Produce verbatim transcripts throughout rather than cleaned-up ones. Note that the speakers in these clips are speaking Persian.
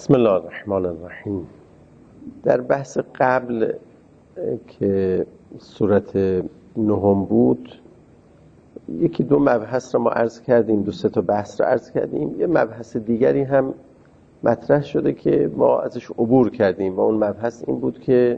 بسم الله الرحمن الرحیم. در بحث قبل که صورت نهم بود یکی دو مبحث رو ما عرض کردیم، دو سه تا بحث رو عرض کردیم. یه مبحث دیگری هم مطرح شده که ما ازش عبور کردیم و اون مبحث این بود که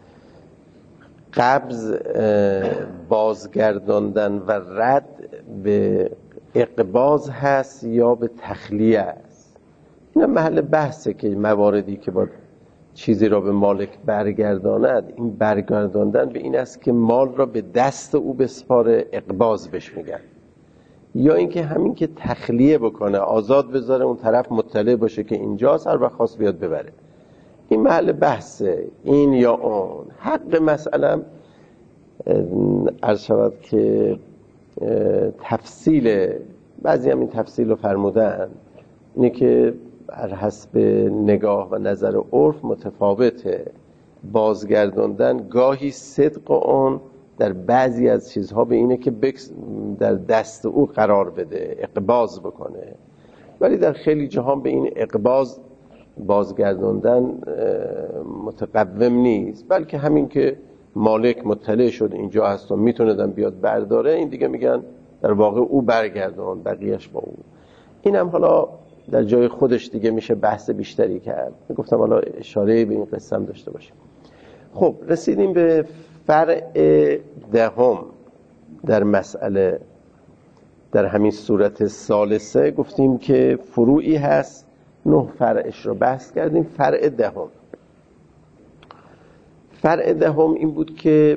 قبض بازگرداندن و رد به اقباض هست یا به تخلیه است. این محل بحثه که مواردی که با چیزی را به مالک برگرداند، این برگرداندن به این است که مال را به دست او بسپاره، اقباض بهش میگن، یا اینکه همین که تخلیه بکنه، آزاد بذاره، اون طرف مطلع باشه که اینجاست، هر وقت خواست بیاد ببره. این محل بحثه، این یا اون. حق مسئله عرض شود که تفصیل، بعضی هم این تفصیل رو فرمودن، اینه که بر حسب نگاه و نظر عرف متفاوته. بازگرداندن گاهی صدق اون در بعضی از چیزها به اینه که در دست او قرار بده، اقباض بکنه، ولی در خیلی جهان به این اقباض بازگرداندن متقوم نیست، بلکه همین که مالک مطلع شد اینجا هست و میتونه بیاد برداره، این دیگه میگن در واقع او برگردان، بقیهش با او. این هم حالا در جای خودش دیگه میشه بحث بیشتری کرد. گفتم حالا اشاره به این قصه هم داشته باشیم. خب رسیدیم به فرع دهم در مسئله. در همین صورت ثالثه گفتیم که فروعی هست، نه فرعش رو بحث کردیم. فرع دهم فرع دهم این بود که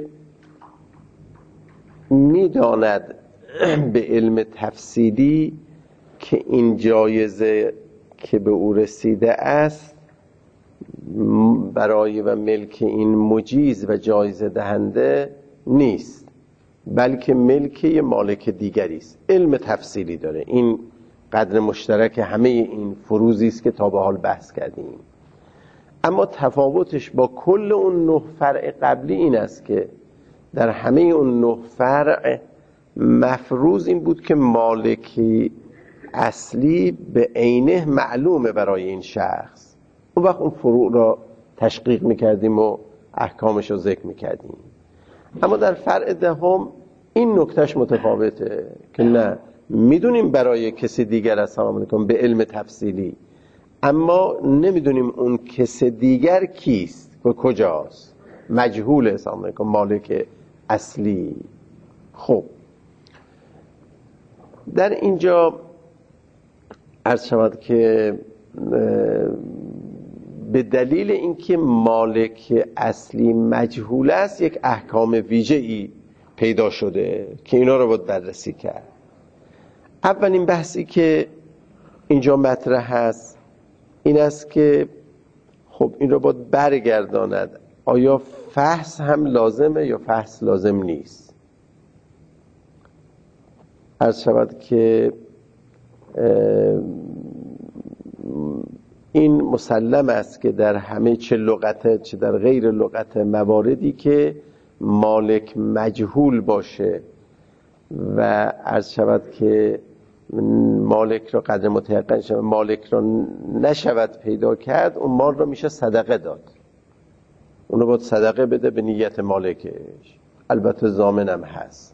میداند به علم تفصیلی که این جایزه که به او رسیده است برای و ملک این مجیز و جایزه دهنده نیست، بلکه ملک مالک دیگری است. علم تفصیلی داره. این قدر مشترک همه این فروزی است که تا به حال بحث کردیم. اما تفاوتش با کل اون نه فرع قبلی این است که در همه اون نه فرع مفروض این بود که مالکی اصلی به عینه معلومه برای این شخص. اون وقت اون فروع را تشقیق میکردیم و احکامش رو ذکر میکردیم. اما در فرع دهم این نکتهش متفاوته که نه، میدونیم برای کسی دیگر است، سلام علیکم، به علم تفصیلی، اما نمیدونیم اون کسی دیگر کیست و کجاست، مجهوله، سلام علیکم، مالک اصلی. خب در اینجا عرض شود که به دلیل اینکه مالک اصلی مجهول است یک احکام ویژه‌ای پیدا شده که اینا رو باید بررسی کرد. اولین بحثی که اینجا مطرح هست این است که خب این رو باید برگرداند. آیا فحص هم لازمه یا فحص لازم نیست؟ عرض شود که این مسلم است که در همه چه لغت چه در غیر لغت مواردی که مالک مجهول باشه و عرض شود که مالک را قدر متیقن شود، مالک را نشود پیدا کرد، اون مال را میشه صدقه داد. اونو باید صدقه بده به نیت مالکش، البته ضامن هم هست.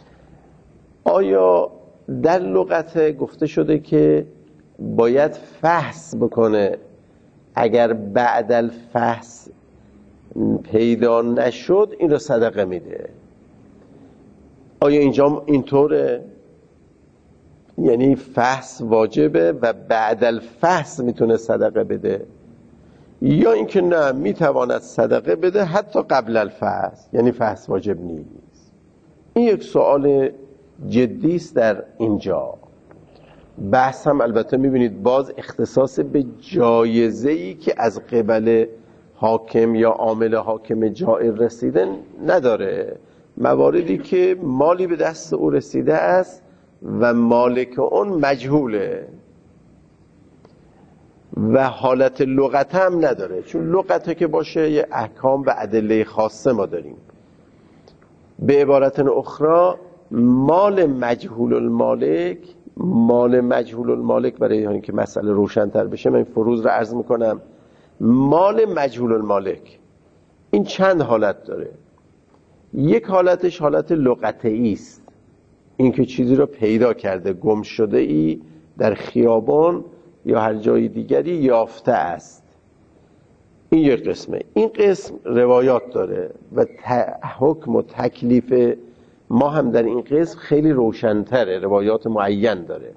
آیا در لغت گفته شده که باید فحص بکنه، اگر بعد الفحص پیدا نشد این رو صدقه میده؟ آیا اینجا اینطوره؟ یعنی فحص واجبه و بعد الفحص میتونه صدقه بده، یا اینکه نه، میتواند صدقه بده حتی قبل الفحص، یعنی فحص واجب نیست؟ این یک سوال جدی است. در اینجا بحث هم البته میبینید باز اختصاص به جایزه‌ای که از قبل حاکم یا عامل حاکم جائر رسیده نداره. مواردی که مالی به دست او رسیده است و مالک اون مجهوله و حالت لغت هم نداره، چون لغت که باشه یه احکام و ادله خاصه ما داریم. به عبارت اخرى مال مجهول المالک مال مجهول المالک، برای اینکه مسئله روشن‌تر بشه من فروض رو عرض میکنم. مال مجهول المالک این چند حالت داره. یک حالتش حالت لغته‌ای است، اینکه چیزی رو پیدا کرده، گم شده ای در خیابان یا هر جای دیگری یافته است. این یک قسمه. این قسم روایات داره و حکم و تکلیف ما هم در این قسم خیلی روشن‌تره، روایات معین داره.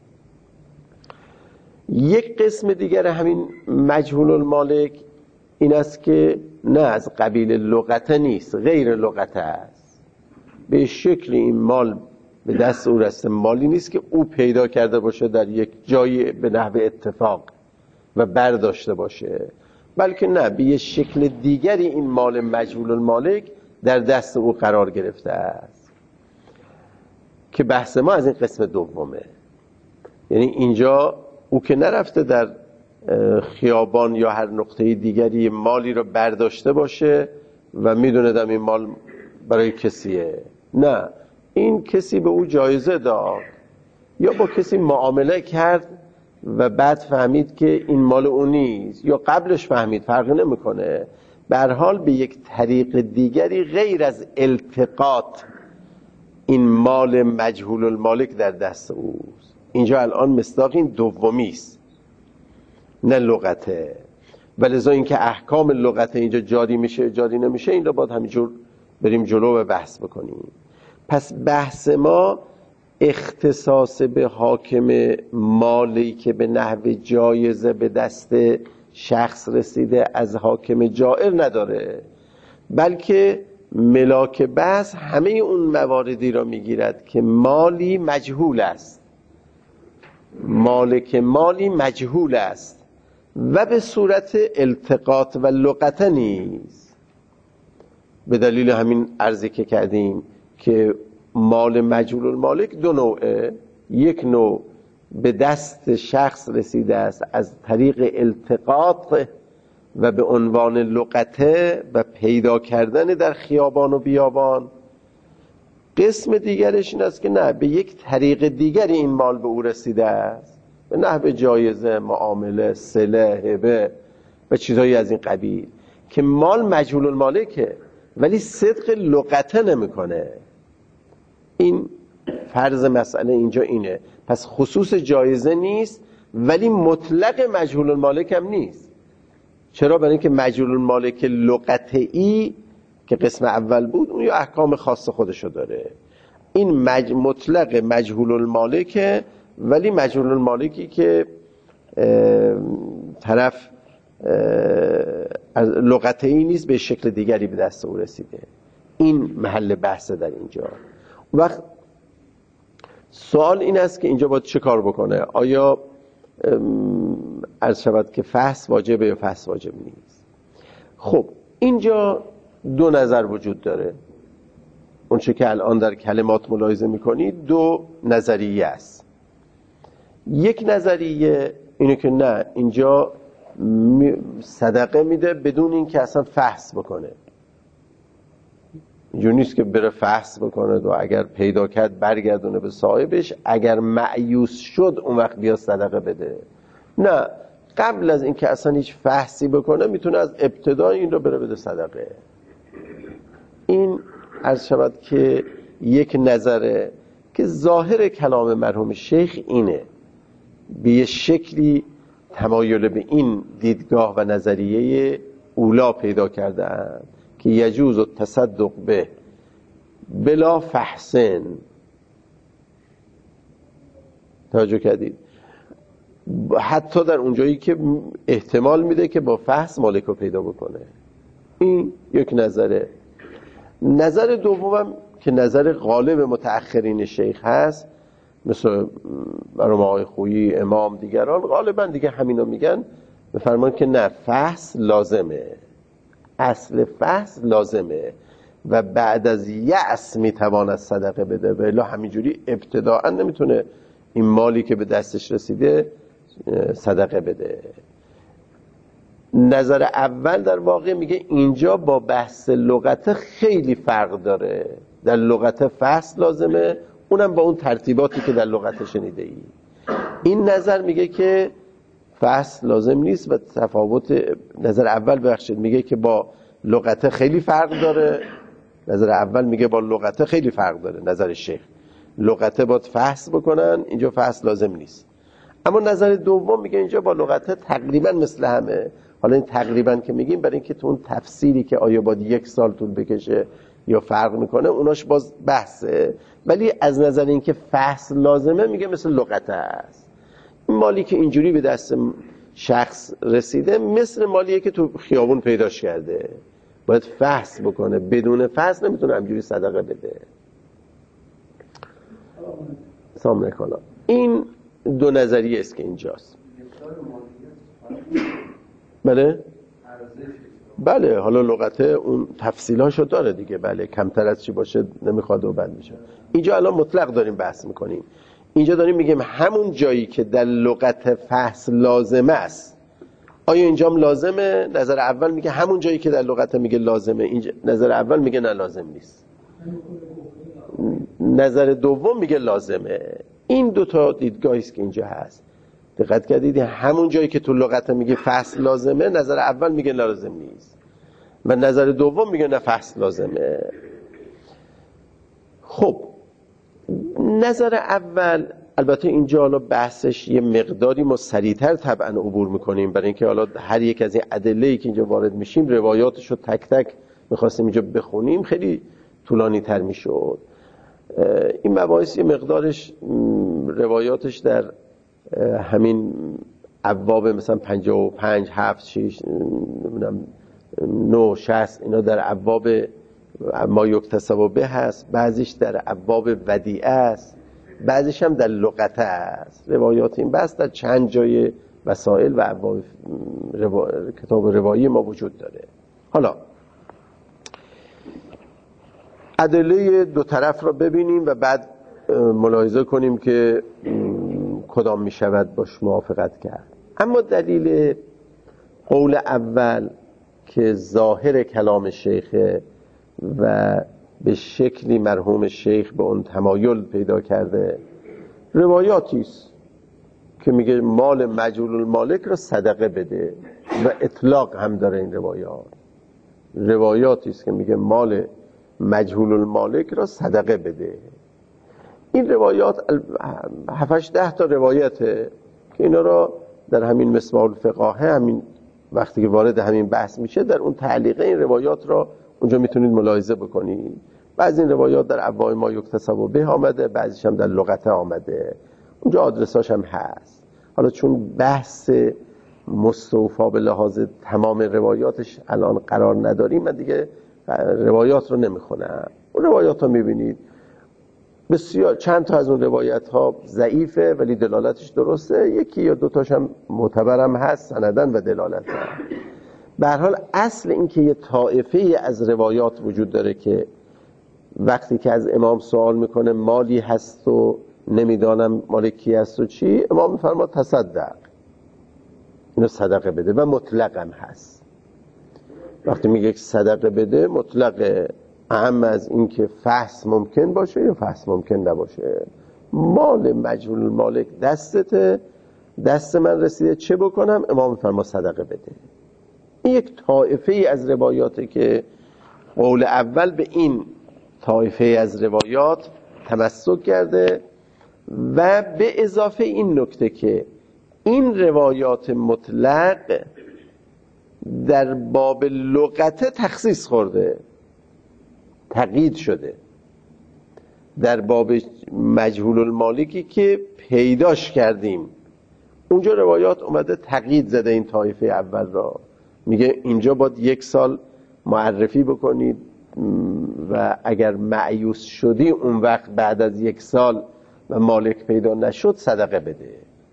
یک قسم دیگر همین مجهول المالک این است که نه از قبیل لغته نیست، غیر لغته است. به شکل این مال به دست او رسته، مالی نیست که او پیدا کرده باشه در یک جایی به نحو اتفاق و برداشته باشه، بلکه نه، به یک شکل دیگری این مال مجهول المالک در دست او قرار گرفته است، که بحث ما از این قسم دومه. یعنی اینجا او که نرفته در خیابان یا هر نقطه دیگری مالی رو برداشته باشه و میدونه دم این مال برای کسیه، نه، این کسی به او جایزه داد یا با کسی معامله کرد و بعد فهمید که این مال او نیست، یا قبلش فهمید، فرقی نمیکنه، به هر حال به یک طریق دیگری غیر از التقاط این مال مجهول المالک در دست اوست. اینجا الان مصداق این دومی است، نه لغته. ولذا اینکه احکام لغته اینجا جاری میشه جاری نمیشه، این رو باید همینجور بریم جلو و بحث بکنیم. پس بحث ما اختصاص به حاکم مالی که به نحو جایزه به دست شخص رسیده از حاکم جائر نداره، بلکه ملاک بحث همه اون مواردی را میگیرد که مالی مجهول است، مالک مالی مجهول است و به صورت التقاط و لغته نیست. به دلیل همین عرضی که کردیم که مال مجهول المالک دو نوعه، یک نوع به دست شخص رسیده است از طریق التقاط و به عنوان لغته و پیدا کردن در خیابان و بیابان. قسم دیگرش این است که نه، به یک طریق دیگری این مال به او رسیده است، به نحو جایزه، معامله، صله، هبه و چیزهایی از این قبیل، که مال مجهول المالکه ولی صدق لغته نمیکنه. این فرض مسئله اینجا اینه. پس خصوص جایزه نیست ولی مطلق مجهول المالک هم نیست. چرا؟ برای اینکه مجهول المالک لغته‌ای که قسم اول بود اون یه احکام خاص خودشو داره. این مج... مطلق مجهول المالکه ولی مجهول المالکی که طرف لغته‌ای نیست، به شکل دیگری به دست او رسیده. این محل بحث در اینجا. وقت سوال این است که اینجا باید چه کار بکنه؟ آیا عرض شود که فحص واجبه یا فحص واجب نیست؟ خب اینجا دو نظر وجود داره. اون چه که الان در کلمات ملاحظه میکنید دو نظریه است. یک نظریه اینه که نه، اینجا صدقه میده بدون اینکه اصلا فحص بکنه. اینجور نیست که بره فحص بکنه و اگر پیدا کرد برگردونه به صاحبش، اگر مایوس شد اون وقت بیا صدقه بده. نه، قبل از اینکه اصلا هیچ فحصی بکنه میتونه از ابتدای این رو بره بده صدقه. این عرض شود که یک نظره که ظاهر کلام مرحوم شیخ اینه، به یه شکلی تمایل به این دیدگاه و نظریه اولا پیدا کردن که یجوز التصدق به بلا فحسن. توجه کردید؟ حتی در اونجایی که احتمال میده که با فحص مالک رو پیدا بکنه. این یک نظره. نظر دومم که نظر غالب متأخرین شیخ هست، مثل مرحوم آقای خویی، امام، دیگران، غالبا دیگه همینو میگن، بفرمان که نه، فحص لازمه، اصل فحص لازمه و بعد از یأس میتواند صدقه بده، ولی همینجوری ابتداعا نمیتونه این مالی که به دستش رسیده صدقه بده. نظر اول در واقع میگه اینجا با بحث لغت خیلی فرق داره. در لغت فحص لازمه، اونم با اون ترتیباتی که در لغت شنیده ای. این نظر میگه که فصل لازم نیست و تفاوت نظر اول بخشید میگه که با لغت خیلی فرق داره. نظر اول میگه با لغت خیلی فرق داره. نظر شیخ لغت باید فصل بکنن، اینجا فصل لازم نیست. اما نظر دوم میگه اینجا با لغت تقریبا مثل همه. حالا این تقریبا که میگیم برای اینکه تو اون تفسیری که آیا باید یک سال طول بکشه یا فرق میکنه اوناش باز بحثه، ولی از نظر اینکه فصل لازمه میگه مثل لغت هست. این مالی که اینجوری به دست شخص رسیده مثل مالیه که تو خیابون پیداش کرده، باید فصل بکنه، بدون فصل نمیتونه همجوری صدقه بده. سلام علیکم. این دو نظریه است که اینجاست. بله بله حالا لغت اون تفصیلاشو داره دیگه، بله کمتر از چی باشه نمیخواد و بند میشه. اینجا الان مطلق داریم بحث میکنیم. اینجا داریم میگیم همون جایی که در لغت فصل لازمه است، آیا اینجام لازمه؟ نظر اول میگه همون جایی که در لغت میگه لازمه، اینجا نظر اول میگه نه لازم نیست. نظر دوم میگه لازمه. این دوتا دیدگاهی است که اینجا هست. دقت کردید همون جایی که تو لغت میگه فصل لازمه، نظر اول میگه لازم نیست و نظر دوم میگه نه فصل لازمه. خب نظر اول البته اینجا حالا بحثش یه مقداری ما سریعتر طبعا عبور میکنیم، برای اینکه حالا هر یک از این ادله‌ای که اینجا وارد میشیم روایاتش رو تک تک میخواستیم اینجا بخونیم خیلی طولانی تر میشد. این مباحث یه مقدارش روایاتش در همین ابواب مثلا پنجاه و پنج، هفت، شش، نمیدونم نه، شصت اینا در ابواب ما یکتسب به هست، بعضیش در ابواب ودیعه است، بعضیش هم در لغت است. روایات این بحث در چند جای وسائل و ابواب روا... کتاب روایی ما وجود داره. حالا ادله دو طرف را ببینیم و بعد ملاحظه کنیم که کدام می شود باش موافقت کرد. اما دلیل قول اول که ظاهر کلام شیخ و به شکلی مرحوم شیخ به اون تمایل پیدا کرده، روایاتی است که میگه مال مجهول المالک را صدقه بده و اطلاق هم داره. این روایات روایاتی است که میگه مال مجهول المالک را صدقه بده. این روایات هفتش ده تا روایته که اینا را در همین مصباح الفقاهه، همین وقتی که وارد همین بحث میشه در اون تعلیقه این روایات را اونجا میتونید ملاحظه بکنید. بعضی این روایات در ابواب ما یکتسب به آمده، بعضیش هم در لغت آمده، اونجا آدرساش هم هست. حالا چون بحث مستوفا به لحاظ تمام روایاتش الان قرار نداریم، من دیگه روایات رو نمیخونم. اون روایات رو میبینید بسیار چند تا از اون روایت ها ضعیفه ولی دلالتش درسته، یکی یا دو تاش هم معتبرم هست سندن و دلالت هم. به هر حال اصل این که یه طائفه از روایات وجود داره که وقتی که از امام سوال میکنه مالی هست و نمیدانم مال کی هست و چی، امام میفرما تصدق، اینو صدقه بده و مطلق هم هست. وقتی میگه صدقه بده مطلقه، اهم از این که فحص ممکن باشه یا فحص ممکن نباشه. مال مجهول المالک دستته، دست من رسیده، چه بکنم؟ امام میفرما صدقه بده. این یک طایفه ای از روایاته که قول اول به این طایفه از روایات تمسک کرده و به اضافه این نکته که این روایات مطلق در باب لغت تخصیص خورده، تقیید شده. در باب مجهول المالکی که پیداش کردیم اونجا روایات اومده تقیید زده این طایفه اول را، میگه اینجا باید یک سال معرفی بکنید و اگر مایوس شدی اون وقت بعد از یک سال و مالک پیدا نشد صدقه بده.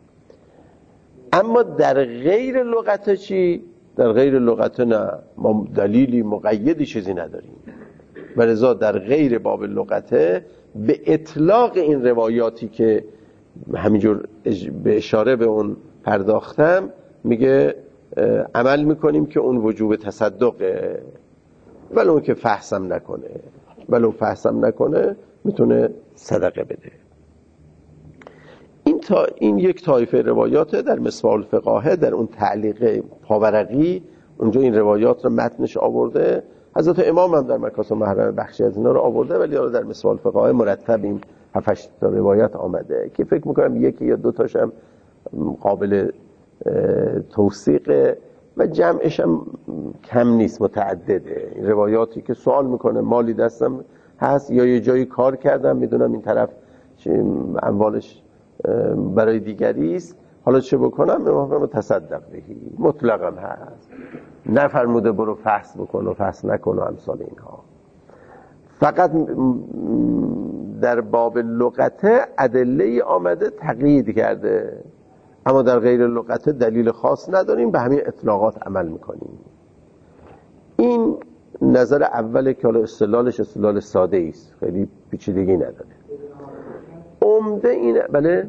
اما در غیر لغت چی؟ در غیر لغت نه، ما دلیلی مقیدی چیزی نداریم و لذا در غیر باب لغته به اطلاق این روایاتی که همینجور به اشاره به اون پرداختم میگه عمل میکنیم که اون وجوب تصدقه ولی اون که فحصم نکنه. ولو فحصم نکنه میتونه صدقه بده. این تا این یک طایفه روایاته در مصباح الفقاهه، در اون تعلیق پاورقی اونجا این روایات رو متنش آورده. حضرت امام هم در مکاسب محرم بخشی از اینا رو آورده، ولی حالا در مصباح الفقاهه مرتب این هفت هشت تا روایت آمده که فکر میکنم یکی یا دو تاش هم قابل توثیقه و جمعش هم کم نیست، متعدده. این روایاتی که سوال میکنه مالی دستم هست یا یه جایی کار کردم میدونم این طرف اموالش برای دیگری است، حالا چه بکنم؟ امام تصدق بهی مطلقا هست، نفرموده برو فحص بکن و فحص نکن و امثال اینها. فقط در باب لغته ادله آمده تقیید کرده، اما در غیر لغته دلیل خاص نداریم، به همین اطلاقات عمل میکنیم. این نظر اوله که حالا استدلالش استدلال ساده است، خیلی پیچیدگی نداره. عمده اینه. بله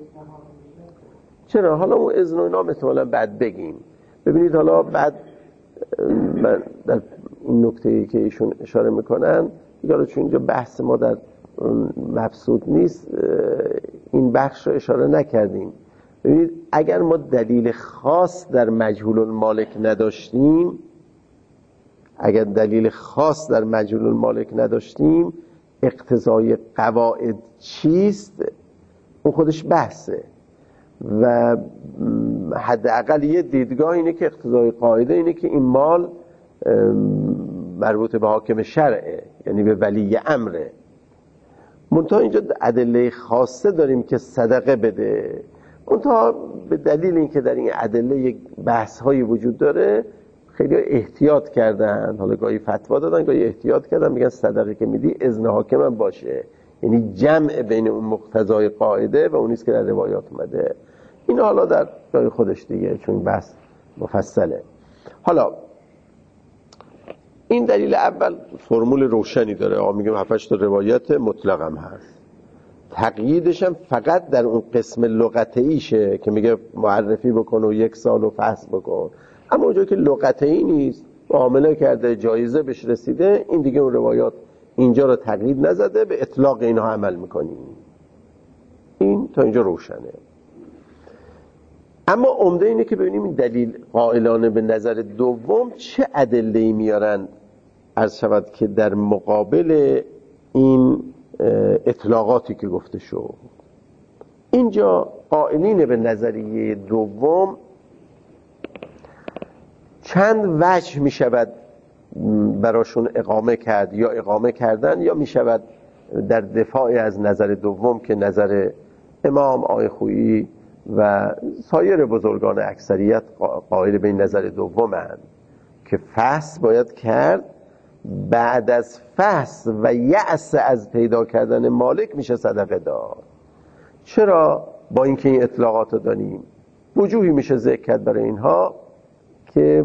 چرا؟ حالا اون اذن و اینا احتمالاً بعد بگیم. ببینید حالا بعد من در این نکته‌ای که ایشون اشاره میکنن دیگه، حالا چون اینجا بحث ما در مبسوط نیست این بخش رو اشاره نکردیم. ببینید اگر ما دلیل خاص در مجهول المالک نداشتیم، اگر دلیل خاص در مجهول المالک نداشتیم، اقتضای قواعد چیست؟ اون خودش بحثه و حداقل یه دیدگاه اینه که اقتضای قاعده اینه که این مال مربوط به حاکم شرعه، یعنی به ولی امره. منتها اینجا ادله خاصه داریم که صدقه بده، منتها به دلیل اینکه در این ادله یک بحث هایی وجود داره خیلی احتیاط کردن، حالا گاهی فتوا دادن گاهی احتیاط کردن، میگن صدقه که میدی اذن حاکم هم باشه، یعنی جمع بین اون مقتضای قاعده و اونیست که در روایات اومده. این حالا در جای خودش دیگه چون بحث مفصله. حالا این دلیل اول فرمول روشنی داره، آقا میگم هفت هشت تا روایت مطلق هم هست، تقییدش هم فقط در اون قسم لغتیشه که میگه معرفی بکن و یک سال و فحص بکن، اما اونجا که لغتی نیست، معامله کرده جایزه بهش رسیده، این دیگه اون روایات اینجا رو تقیید نزده، به اطلاق اینها عمل میکنیم. این تا اینجا روشنه. اما عمده اینه که ببینیم این دلیل قائلانه به نظر دوم چه ادله‌ای میارن، عرض شود که در مقابل این اطلاقاتی که گفته شد. اینجا قائلین به نظریه دوم چند وجه می شود براشون اقامه کرد یا اقامه کردن، یا می شود در دفاع از نظر دوم که نظر امام آقای خویی و سایر بزرگان اکثریت قائل به این نظر دومند که فحص باید کرد، بعد از فحص و یأس از پیدا کردن مالک میشه صدقه داد. چرا؟ با اینکه این اطلاقات رو داریم وجوهی میشه ذکر کرد برای اینها که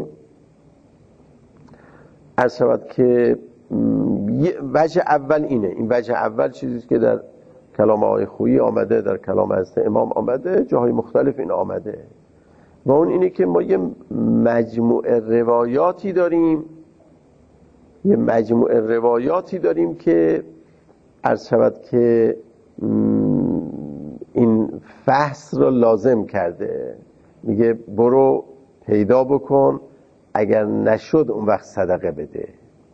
عرض شود که وجه اول اینه. این وجه اول چیزی که در کلام آقای خویی آمده، در کلام حضرت امام آمده، جاهای مختلف این آمده، و اون اینه که ما یه مجموعه روایاتی داریم یه مجموعه روایاتی داریم که عرض شود که این فحص رو لازم کرده، میگه برو پیدا بکن، اگر نشد اون وقت صدقه بده.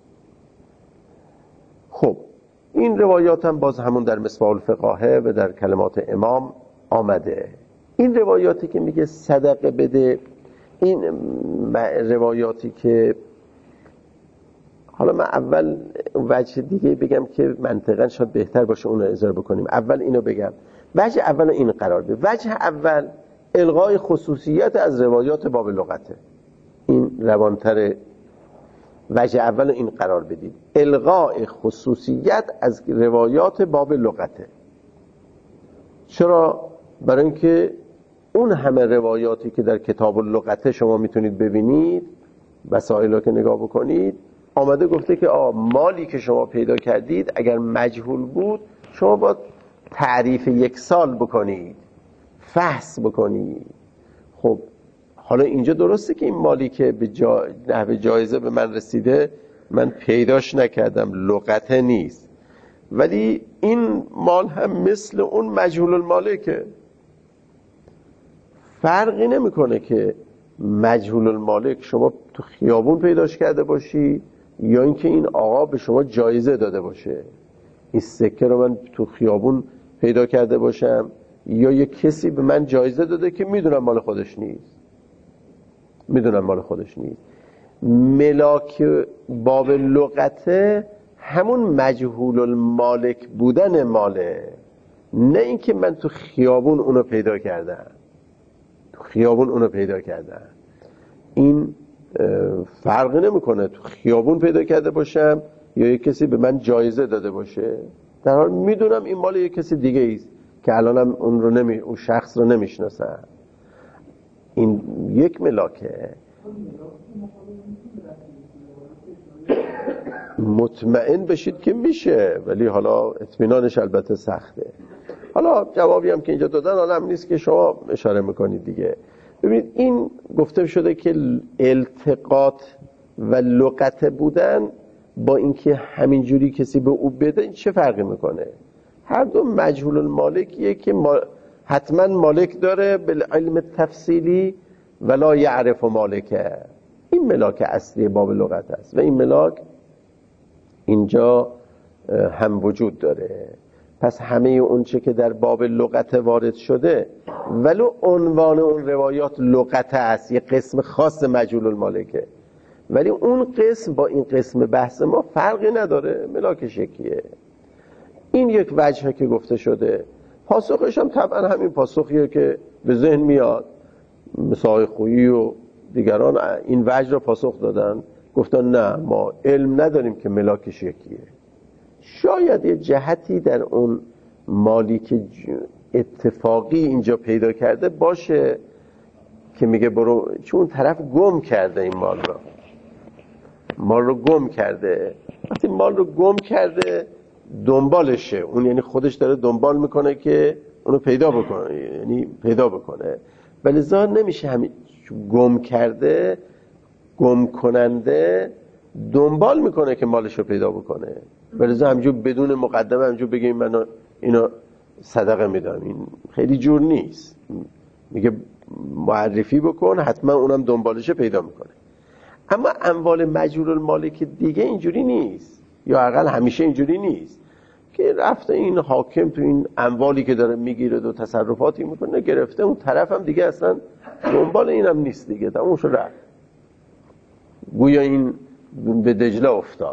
خب این روایات هم باز همون در مصباح الفقاهه و در کلمات امام آمده. این روایاتی که میگه صدقه بده، این روایاتی که حالا من اول وجه دیگه بگم که منطقاً شاید بهتر باشه اون رو اظهار بکنیم. اول اینو بگم، وجه اول این قرار بده. وجه اول الغای خصوصیت از روایات باب لغته. این روانتر. وجه اول این قرار بدید، الغای خصوصیت از روایات باب لغته. چرا؟ برای اینکه اون همه روایاتی که در کتاب اللغته شما میتونید ببینید، وسائل که نگاه بکنید، آمده گفته که آه مالی که شما پیدا کردید اگر مجهول بود شما باید تعریف یک سال بکنید، فحص بکنید. خب حالا اینجا درسته که این مالی که به جا... نحو جایزه به من رسیده من پیداش نکردم، لغته نیست، ولی این مال هم مثل اون مجهول المالکه. فرقی نمیکنه که مجهول المالک شما تو خیابون پیداش کرده باشی یا اینکه این آقا به شما جایزه داده باشه. این سکه رو من تو خیابون پیدا کرده باشم یا یه کسی به من جایزه داده که میدونم مال خودش نیست، میدونم مال خودش نیست. ملاک باب لغته همون مجهول المالک بودن ماله، نه اینکه من تو خیابون اونو پیدا کردم، تو خیابون اونو پیدا کردم. این فرقی نمیکنه تو خیابون پیدا کرده باشم یا یک کسی به من جایزه داده باشه، در حال میدونم این مال یک کسی دیگه ایست که الانم اون رو نمی... اون شخص رو نمیشناسم. این یک ملاکه. مطمئن بشید که میشه، ولی حالا اطمینانش البته سخته. حالا جوابی هم که اینجا دادن حالا هم نیست که شما اشاره میکنید دیگه. ببینید این گفته شده که التقاط و لغت بودن با اینکه همین جوری کسی به او بده این چه فرقی میکنه؟ هر دو مجهول المالکیه که ما حتما مالک داره به علم تفصیلی ولا یعرف مالکه. این ملاک اصلی باب لغت است و این ملاک اینجا هم وجود داره. پس همه اون چه که در باب لغت وارد شده ولو عنوان اون روایات لغت است، یه قسم خاص مجهول المالکه، ولی اون قسم با این قسم بحث ما فرقی نداره، ملاک شکیه. این یک وجهه که گفته شده. پاسخش هم طبعا همین پاسخیه که به ذهن میاد. مساعی خویی و دیگران این وجه را پاسخ دادن، گفتن نه ما علم نداریم که ملاک شکیه. شاید یه جهتی در اون مالی که اتفاقی اینجا پیدا کرده باشه که میگه برو، چون طرف گم کرده این مال رو، مال رو گم کرده. وقتی مال رو گم کرده دنبالشه اون، یعنی خودش داره دنبال میکنه که اونو پیدا بکنه، یعنی پیدا بکنه. ولی ظاهر نمیشه همین گم کرده، گم کننده دنبال میکنه که مالش رو پیدا بکنه. ولی ظاهر همینجور بدون مقدمه همینجور بگیم من اینو صدقه میدم، این خیلی جور نیست. میگه معرفی بکن، حتما اونم دنبالش پیدا میکنه. اما اموال مجهول المالک دیگه اینجوری نیست، یا اقل همیشه اینجوری نیست که رفته این حاکم تو این اموالی که داره میگیره و تصرفاتی میکنه گرفته، اون طرف هم دیگه اصلا دنبال اینم نیست دیگه، تمومش رفت، گویا این به دجله افتاد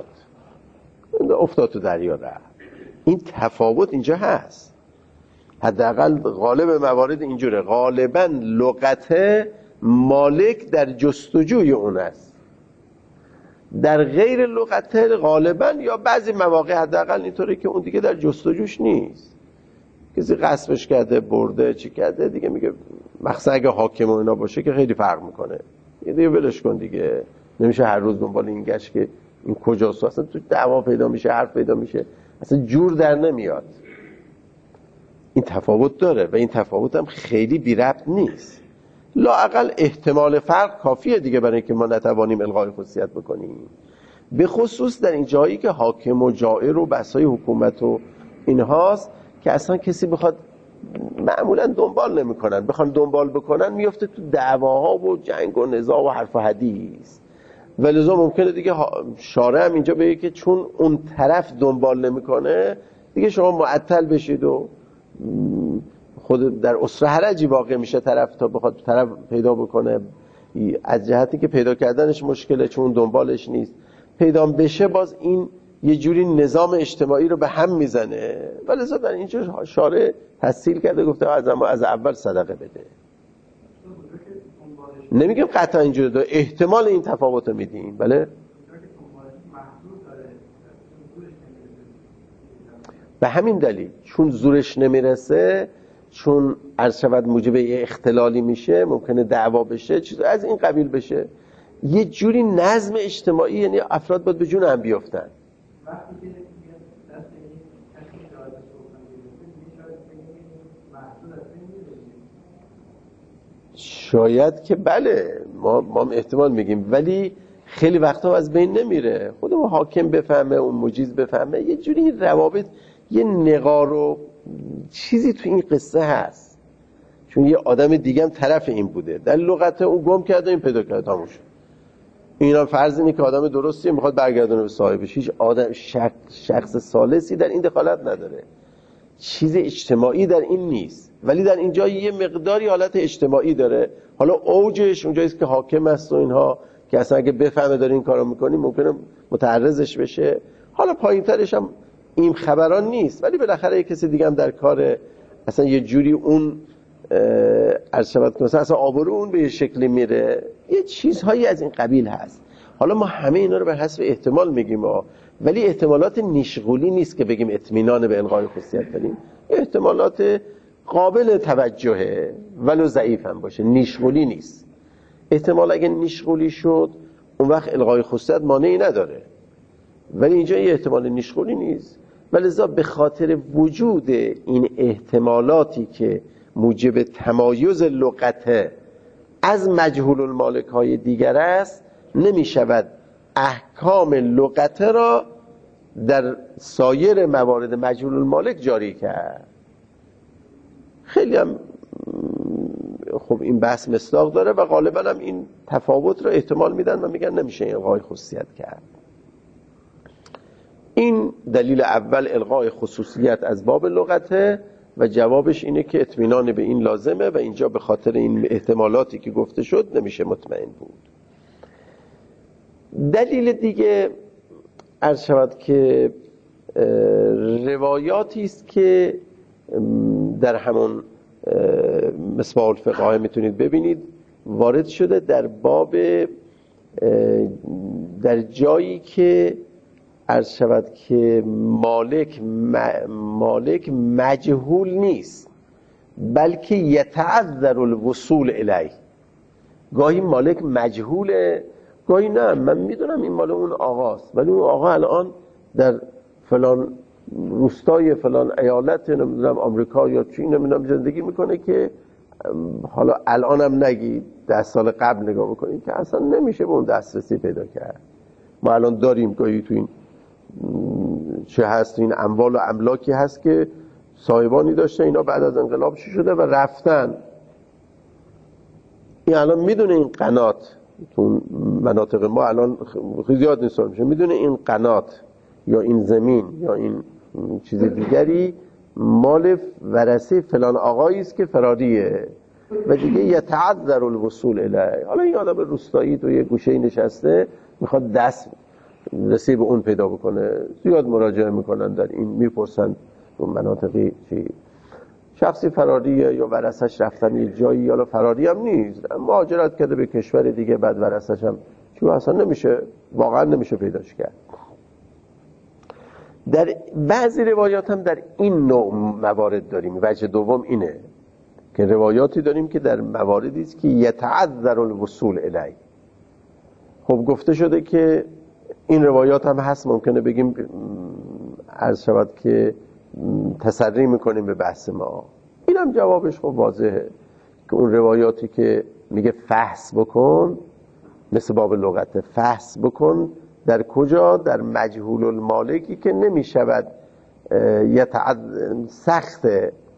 افتاد تو دریا رفت. این تفاوت اینجا هست. حداقل غالب موارد اینجوره، غالبا لغت مالک در جستجوی اون است، در غیر لغت غالبا یا بعضی مواقع حداقل اینطوره که اون دیگه در جستجوش نیست. کسی غصبش کرده، برده، چی کرده دیگه، میگه مخصوصا اگه حاکم و اینا باشه که خیلی فرق میکنه، یه دیگه ولش کن دیگه، نمیشه هر روز دنبال این گشت که این کجاست، اصلا تو دعوا پیدا میشه، حرف پیدا میشه، اصلا جور در نمیاد. این تفاوت داره و این تفاوت هم خیلی بی ربط نیست. لااقل احتمال فرق کافیه دیگه برای اینکه ما نتوانیم الغای خصوصیت بکنیم، به خصوص در این جایی که حاکم و جائر و بحثای حکومت و اینهاست که اصلا کسی بخواد، معمولا دنبال نمیکنن، بخوان دنبال بکنن میفته تو دعواها و جنگ و نزاع و حرف و حدیث. ولذا ممکنه دیگه شارع هم اینجا بگه که چون اون طرف دنبال نمیکنه دیگه شما معطل بشید و خود در اسره حرجی واقع میشه طرف تا بخواد طرف پیدا بکنه، از جهتی که پیدا کردنش مشکله چون دنبالش نیست، پیدا بشه باز این یه جوری نظام اجتماعی رو به هم میزنه. ولی ازا در اینجا شارع تسهیل کرده، گفته از اما از اول صدقه بده. نمیگم قطعا اینجوری داره، احتمال این تفاوت رو میدیم. بله به همین دلیل چون زورش نمیرسه، چون عرض شود موجب یه اختلالی میشه، ممکنه دعوا بشه، چیز از این قبیل بشه، یه جوری نظم اجتماعی، یعنی افراد باید به جون هم بیافتن. شاید که بله، ما ما احتمال میگیم، ولی خیلی وقتا از بین نمیره، خود اون حاکم بفهمه، اون مجیز بفهمه، یه جوری روابط، یه نقار و چیزی تو این قصه هست، چون یه آدم دیگه هم طرف این بوده، در لغت اون گم کرده این پیدا کرده تموش. اینا فرض اینه که آدم درستیه میخواد برگردونه به صاحبش، هیچ آدم شخص, شخص ثالثی در این دخالت نداره، چیز اجتماعی در این نیست، ولی در اینجا یه مقداری حالت اجتماعی داره. حالا اوجش اونجاییست که حاکم است و اینها، که اصلا اگه بفهمه داره این کارو میکنی ممکنه متعرضش بشه. حالا پایینترش هم این خبران نیست، ولی بالاخره یه کسی دیگه هم در کار، اصلا یه جوری اون عرض شود که مثلا اصلا آبرو اون به یه شکلی میره، یه چیزهایی از این قبیل هست. حالا ما همه اینا رو بر حسب احتمال میگیم ها، ولی احتمالات نیشغولی نیست که بگیم اطمینان به الغای خصوصیت داریم، احتمالات قابل توجهه ولو ضعیف هم باشه، نیشغولی نیست. احتمال اگه نیشغولی شد اون وقت الغای خصوصیت مانعی نداره، ولی اینجا یه احتمال نیشغولی نیست، ولذا به خاطر وجود این احتمالاتی که موجب تمایز لغت از مجهول المالک های دیگر است، نمی شود احکام لغت را در سایر موارد مجهول المالک جاری کرد. خیلی هم خب این بحث مصداق داره و غالبا هم این تفاوت را احتمال میدن و میگن نمیشه الغای خصوصیت کرد. این دلیل اول الغای خصوصیت از باب لغته و جوابش اینه که اطمینان به این لازمه و اینجا به خاطر این احتمالاتی که گفته شد نمیشه مطمئن بود. دلیل دیگه عرض شود که روایاتی است که در همون مصباح الفقه میتونید ببینید وارد شده در باب در جایی که عرض شود که مالک مالک مجهول نیست بلکه یتعذر الوصول الیه. گاهی مالک مجهوله، گاهی نه، من میدونم این مال اون آقاست، ولی اون آقا الان در فلان روستای فلان ایالت نمیدونم آمریکا یا چین نمیدونم زندگی میکنه که حالا الان هم نگید ده سال قبل نگاه بکنید که اصلا نمیشه به اون دسترسی پیدا کرد. ما الان داریم گاهی تو این چه هست این اموال و املاکی هست که صاحبانی داشته، اینا بعد از انقلاب چی شده و رفتن. این الان میدونه این قنات تو مناطق ما الان خیلی زیاد نیست میشه، میدونه این قنات یا این زمین یا این چیز دیگری مال ورثه فلان آقایی است که فراریه و دیگه یتعذر الوصول الیه. حالا این آدم روستایی تو یه گوشه نشسته میخواد دست رسی به اون پیدا بکنه، زیاد مراجعه میکنن در این، میپرسن تو مناطقی چی شخصی فراریه یا ورثش رفتن یه جایی، یا فراری هم نیست، مهاجرت کرده به کشور دیگه، بعد ورثش هم چون اصلا نمیشه، واقعا نمیشه پیداش کرد. در بعضی روایات هم در این نوع موارد داریم. وجه دوم اینه که روایاتی داریم که در مواردی است که یتعذر الوصول الیه. خب گفته شده که این روایات هم هست، ممکنه بگیم عرض شود که تسری میکنیم به بحث ما. این هم جوابش خب واضحه که اون روایاتی که میگه فحص بکن، مثل باب لغت فحص بکن، در کجا؟ در مجهول المالکی که نمیشود یتعد سخت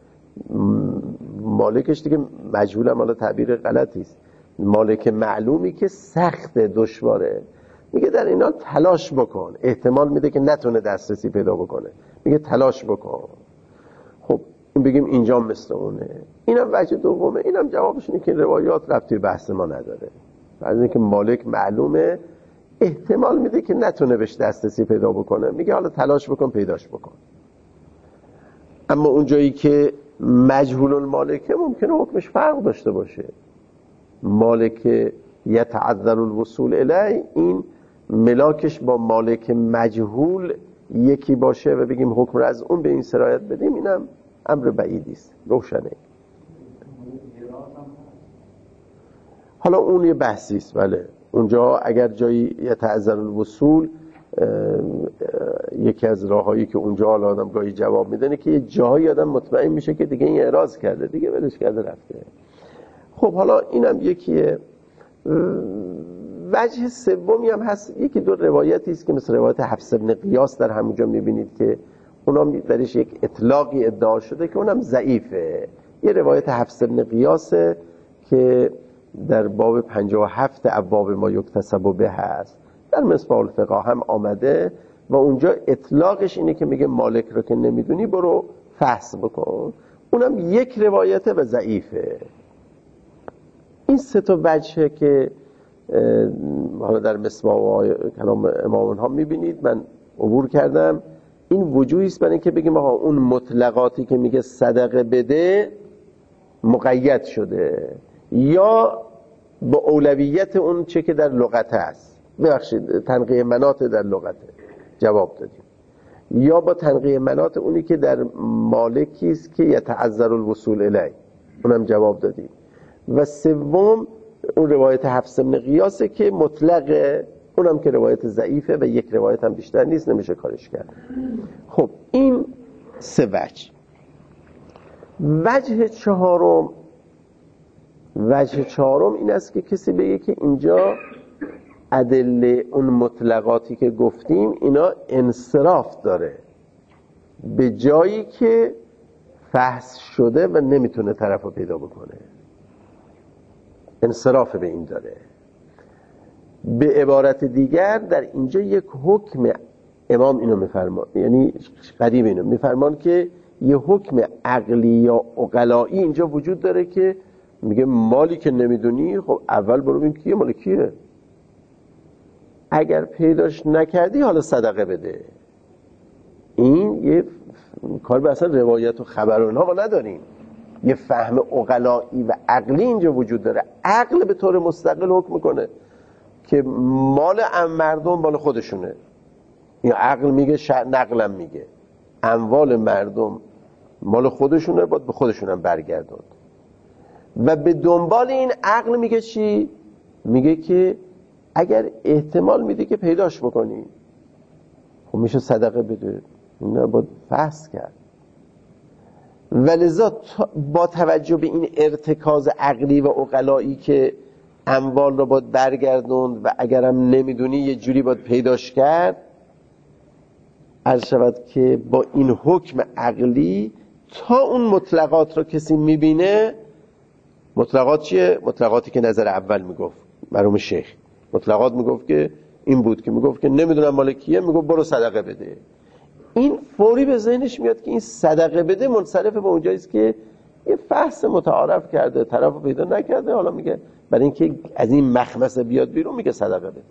مالکش دیگه، مجهول هم حالا تعبیر غلطی است، مالک معلومی که سخت دشواره، میگه در اینا تلاش بکن. احتمال میده که نتونه دسترسی پیدا بکنه، میگه تلاش بکن. خب این بگیم اینجا مثل اونه. اینم وجه دومه. اینم جوابش اینه که روایات ربطی بحث ما نداره. از اینکه مالک معلومه، احتمال میده که نتونه بهش دسترسی پیدا بکنه، میگه حالا تلاش بکن پیداش بکن. اما اون جایی که مجهول المالکه ممکنه حکمش فرق داشته باشه. مالک یتعذر الوصول الیه، این ملاکش با مالک مجهول یکی باشه و بگیم حکم رو از اون به این سرایت بدیم، اینم امر بعیدی است، روشنه. حالا اون یه بحثی است، بله. اونجا اگر جایی یتعذر الوصول، یکی از راهایی که اونجا حالا آدم گاهی جواب میدنه که یه جایی آدم مطمئن میشه که دیگه این اعراض کرده، دیگه ولش کرده رفته. خب حالا اینم یکیه. وجه سومی هم هست، یکی دو روایتی است که مثل روایت حفص بن قیاس در همونجا میبینید که اونم درش یک اطلاقی ادعا شده که اونم ضعیفه. یه روایت حفص بن قیاسه که در باب پنجاه و هفت ابواب ما یکتسب به هست، در مصباح الفقه هم آمده و اونجا اطلاقش اینه که میگه مالک رو که نمیدونی برو فحص بکن. اونم یک روایته و ضعیفه. این سه تا وجهه که حالا در مصباح کلام امامان ها میبینید، من عبور کردم. این وجوهی است برای اینکه بگیم آقا اون مطلقاتی که میگه صدقه بده مقید شده یا با اولویت اون چه که در لغت هست. ببخشید تنقیه مناط در لغته جواب دادیم، یا با تنقیه مناط اونی که در مالکی است که یتعذر الوصول الیه، اونم جواب دادیم. و سوم اون روایت حفص بن قیاسه که مطلقه، اونم که روایت ضعیفه و یک روایت هم بیشتر نیست، نمیشه کارش کرد. خب این سه وجه. وجه چهارم وجه چهارم این است که کسی بگه که اینجا ادله اون مطلقاتی که گفتیم اینا انصراف داره به جایی که فحص شده و نمیتونه طرف رو پیدا بکنه، انصراف به این داره. به عبارت دیگر در اینجا یک حکم امام اینو میفرمان، یعنی قریب اینو میفرمان که یه حکم عقلی یا عقلایی اینجا وجود داره که میگه مالی که نمیدونی خب اول برو ببین کیه، مال کیه، اگر پیداش نکردی حالا صدقه بده. این یه کار به اصلا روایت و خبر و اینها ما نداریم، یه فهم عقلایی و عقلی اینجا وجود داره. عقل به طور مستقل حکم میکنه که مال ام مردم مال خودشونه، این عقل میگه، نقلم میگه اموال مردم مال خودشونه، باید به خودشونم برگردوند. و به دنبال این عقل میگه چی؟ میگه که اگر احتمال میده که پیداش بکنی خب میشه صدقه بده، نه باید فحص کرد. ولذا با توجه به این ارتکاز عقلی و عقلایی که اموال رو باید برگردوند و اگرم نمیدونی یه جوری باید پیداش کرد، عرض شود که با این حکم عقلی تا اون مطلقات رو کسی میبینه. مطلقات چیه؟ مطلقاتی که نظر اول میگفت مرحوم شیخ، مطلقات میگفت که این بود که میگفت که نمیدونم مال کیه، میگفت برو صدقه بده. این فوری به ذهنش میاد که این صدقه بده منصرف به اونجایی است که یه فحص متعارف کرده، طرفو پیدا نکرده، حالا میگه برای اینکه از این مخمسه بیاد بیرون میگه صدقه بده.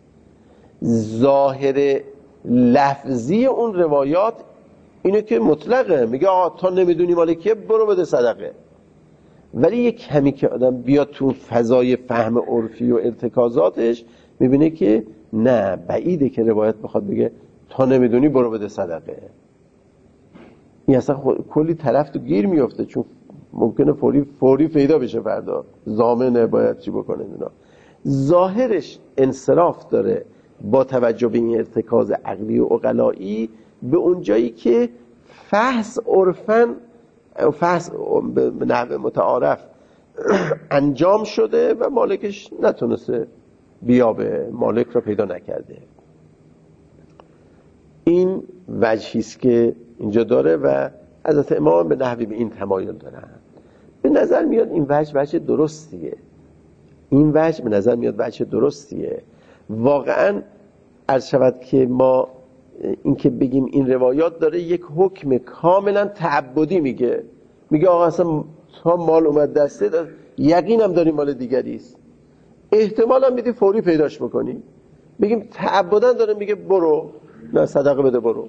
ظاهر لفظی اون روایات اینه که مطلقه، میگه آقا تا نمیدونی مال کیه برو بده صدقه. ولی یک کمی که آدم بیاد تو فضای فهم عرفی و ارتکازاتش میبینه که نه، بعیده که روایت بخواد بگه تا نمیدونی برو بده صدقه. این اصلا کلی طرف تو گیر میفته، چون ممکنه فوری فوری پیدا بشه فردا، ضامنه باید چی بکنه. اینا ظاهرش انصراف داره با توجه به این ارتکاز عقلی و عقلایی به اونجایی که فحص عرفن فحص به نحو متعارف انجام شده و مالکش نتونسته بیابه، مالک رو پیدا نکرده. این وجهی است که اینجا داره و حضرت امام به نحوی به این تمایل دارن. به نظر میاد این وجه وجه درستیه، این وجه به نظر میاد وجه درستیه. واقعا عرض شود که ما این که بگیم این روایات داره یک حکم کاملا تعبدی میگه، میگه آقا اصلا تا مال اومد دسته دار یقینم داری مال دیگری است، احتمال هم میدی فوری پیداش بکنی. بگیم تعبداً داره میگه برو نه صدقه بده برو.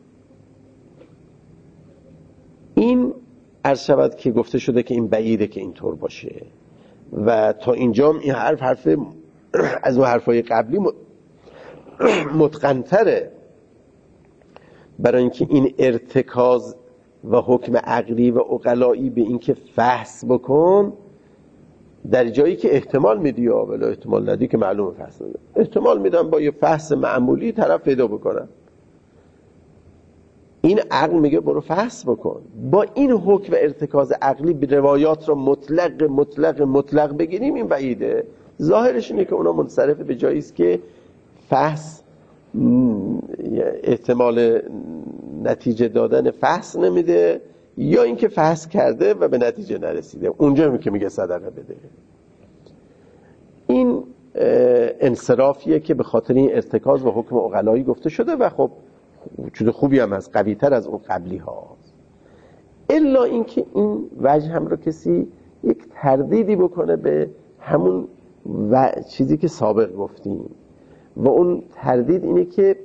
این عرض شود که گفته شده که این بعیده که اینطور باشه و تا اینجا این حرف حرف از اون حرفای قبلی متقن‌تره، برای اینکه این ارتکاز و حکم عقلی و عقلایی به این که فحص بکن در جایی که احتمال میدی یا ولی احتمال ندی که معلومه فحص نده، احتمال میدم با یه فحص معمولی طرف پیدا بکنم. این عقل میگه برو فحص بکن. با این حکم و ارتکاز عقلی به روایات رو مطلق مطلق مطلق بگیریم این بعیده. ظاهرش اینه که اونا منصرف به جایی است که فحص احتمال نتیجه دادن فحص نمیده، یا اینکه فحص کرده و به نتیجه نرسیده، اونجا که میگه صدقه بده. این انصرافیه که به خاطر این ارتکاز و حکم عقلایی گفته شده و خب چیز خوبی هم هست، قوی تر از اون قبلی ها. الا اینکه این وجه هم رو کسی یک تردیدی بکنه به همون و چیزی که سابق گفتیم، و اون تردید اینه که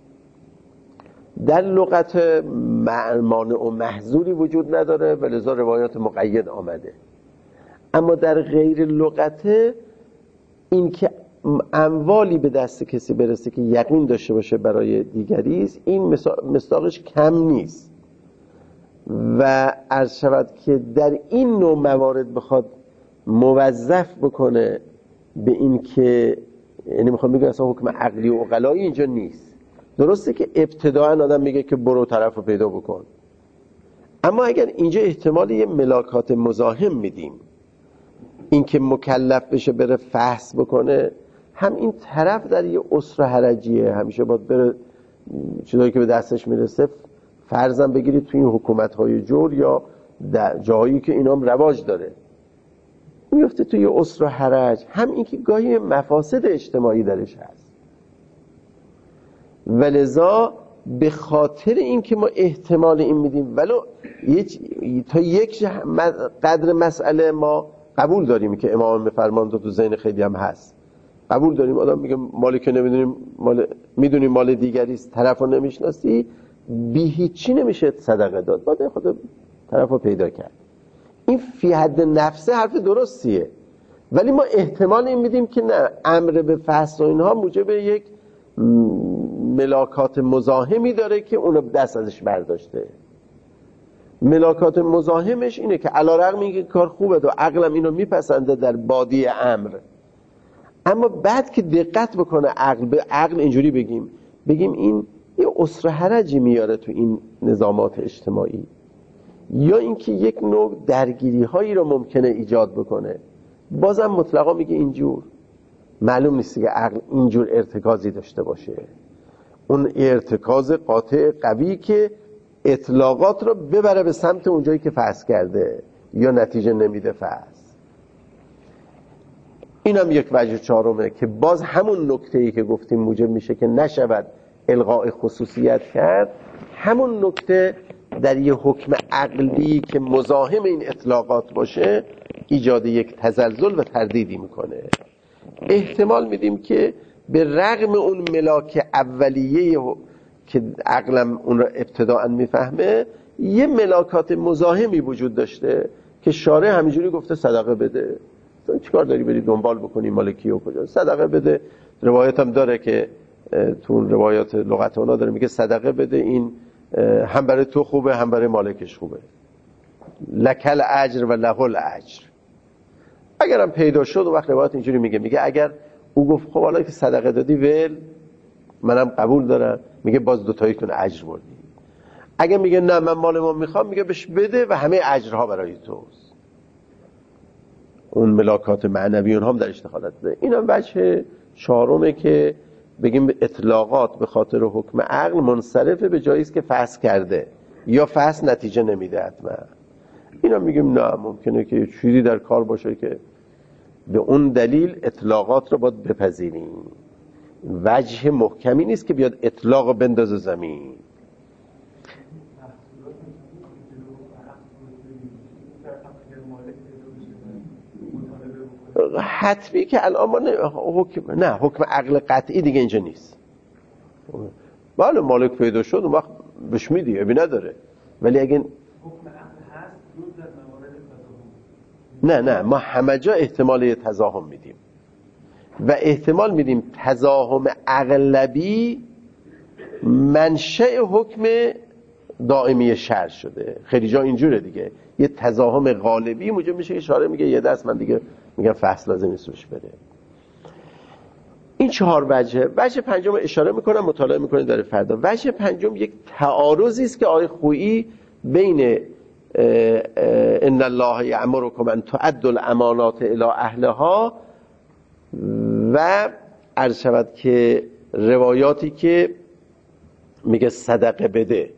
در لغت مانع و محظوری وجود نداره و لذا روایات مقید آمده، اما در غیر لغت این که اموالی به دست کسی برسه که یقین داشته باشه برای دیگری است، این مصداقش کم نیست. و عرض شود که در این نوع موارد بخواد موظف بکنه به این که، یعنی میخوام بگم اصلا حکم عقلی و عقلایی اینجا نیست. درسته که ابتداء آدم میگه که برو طرف رو پیدا بکن، اما اگر اینجا احتمال یه ملاکات مزاحم میدیم، این که مکلف بشه بره فحص بکنه، هم این طرف در یه اسره حرجیه، همیشه باید بره چیزایی که به دستش میرسه فرضاً بگیرید توی این حکومت‌های جور یا در جایی که اینام رواج داره، میفته توی یه اسره حرج. هم این که گاهی مفاسد اجتماعی درش هست، ولذا به خاطر این که ما احتمال این میدیم، ولو تا یک قدر مسئله ما قبول داریم که امام میفرمان تو ذهن خیلی هم هست، قبول داریم. آدم میگه مالی که نمیدونیم مال، میدونیم مال دیگری است، طرفو نمیشناسی، بی هیچی نمیشه صدقه داد، باید خود طرفو پیدا کرد. این فی حد نفسه حرف درستیه، ولی ما احتمال این میدیم که نه، امر به فحص و اینها موجب یک ملاکات مزاحمی داره که اونو دست ازش برداشته. ملاکات مزاحمش اینه که علیرغم اینکه کار خوبه و عقلم اینو میپسنده در بادی امر، اما بعد که دقت بکنه عقل به عقل اینجوری بگیم بگیم این یه اسره حرجی میاره تو این نظامات اجتماعی، یا اینکه یک نوع درگیری هایی رو ممکنه ایجاد بکنه، بازم مطلقا میگه اینجور معلوم نیست که عقل اینجور ارتکازی داشته باشه. اون ارتکاز قاطع قوی که اطلاقات رو ببره به سمت اونجایی که فحص کرده یا نتیجه نمیده فحص. اینم یک وجه چهارمه که باز همون نکته‌ای که گفتیم موجب میشه که نشود الغاء خصوصیت کرد، همون نکته در یه حکم عقلی که مزاحم این اطلاقات باشه ایجاد یک تزلزل و تردیدی میکنه. احتمال میدیم که به رغم اون ملاک اولیه که عقلم اون را ابتداءً میفهمه، یه ملاکات مزاحمی وجود داشته که شارع همینجوری گفته صدقه بده. تو چیکار داری بری دنبال بکنی مال کی و کجا؟ صدقه بده. روایت هم داره که تو اون روایات لغت اونا داره میگه صدقه بده، این هم برای تو خوبه هم برای مالکش خوبه. لکل اجر و له الاجر. اگرم پیدا شد، و وقت روایت اینجوری میگه میگه اگر او گفت خب حالا که صدقه دادی ول، منم قبول دارم، میگه باز دو تاییتون اجر بردی. اگه میگه نه من مال ما میخوام، میگه بهش بده و همه اجرها برای توست. اون ملاکات معنوی اونها هم درش دخالت داره. اینم وجه چهارمه که بگیم اطلاقات به خاطر حکم عقل منصرف به جایی است که فحص کرده یا فحص نتیجه نمیده حتما. اینا میگیم نه، ممکنه که چیزی در کار باشه که به اون دلیل اطلاقات رو باید بپذیریم. وجه محکمی نیست که بیاد اطلاق بندازه زمین. حتمی که الان ما نه حکم نه حکم عقل قطعی دیگه اینجا نیست. بله مالک پیدا شد اون وقت بهش میدی، ابی نداره. ولی اگه حکم عقل هست جز در موارد تضاهم، نه نه ما همه جا احتمال تضاهم میدیم و احتمال میدیم تضاهم اغلبی منشأ حکم دائمی شرع شده. خیلی جا اینجوره دیگه، یه تضاهم غالبی موجب میشه که شارع میگه یه دست من دیگه میگم فصل لازم نیست روش بده. این چهار وجه. وجه پنجم اشاره میکنم، مطالعه میکنید در فردا. وجه پنجم یک تعارضی است که آقای خویی بین ان الله یأمرکم ان تؤدوا الامانات الی اهلها و عرض شود که روایاتی که میگه صدقه بده،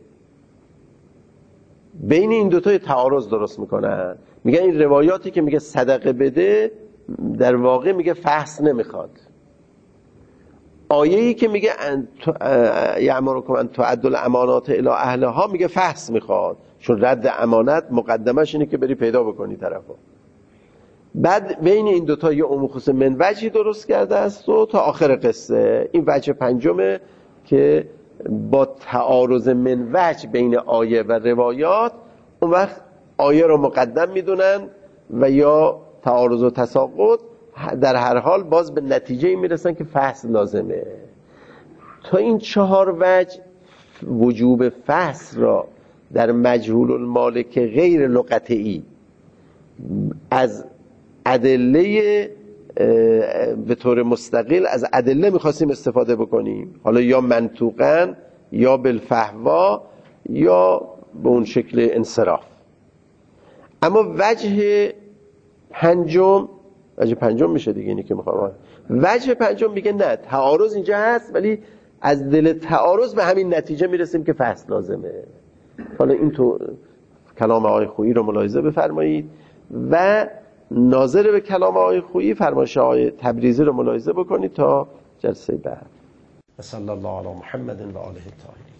بین این دوتا تعارض درست میکنن. میگه این روایاتی که میگه صدقه بده در واقع میگه فحص نمیخواد. آیه‌ای که میگه یأمرکم ان تؤدوا الامانات الی اهلها میگه فحص میخواد، چون رد امانت مقدمش اینه که بری پیدا بکنی طرفو. بعد بین این دوتا یه ام خصوص من وجهی درست کرده است و تا آخر قصه. این وجه پنجمه که با تعارض من وجه بین آیه و روایات اون وقت آیه رو مقدم میدونن و یا تعارض و تساقط، در هر حال باز به نتیجه میرسن که فحص لازمه. تا این چهار وجه وجوب فحص را در مجهول المالک غیر لغتئی از ادله به طور مستقل از ادله میخواستیم استفاده بکنیم، حالا یا منطوقاً یا بالفحوا یا به اون شکل انصراف. اما وجه پنجم، وجه پنجم میشه دیگه اینی که میخوام، وجه پنجم میگه نه، تعارض اینجا هست ولی از دل تعارض به همین نتیجه میرسیم که فحص لازمه. حالا این تو کلام آقای خویی رو ملاحظه بفرمایید و ناظر به کلام آقای خویی فرمایش آقای تبریزی رو ملاحظه بکنید تا جلسه بعد. صلی الله علی محمد و آله الطاهرین.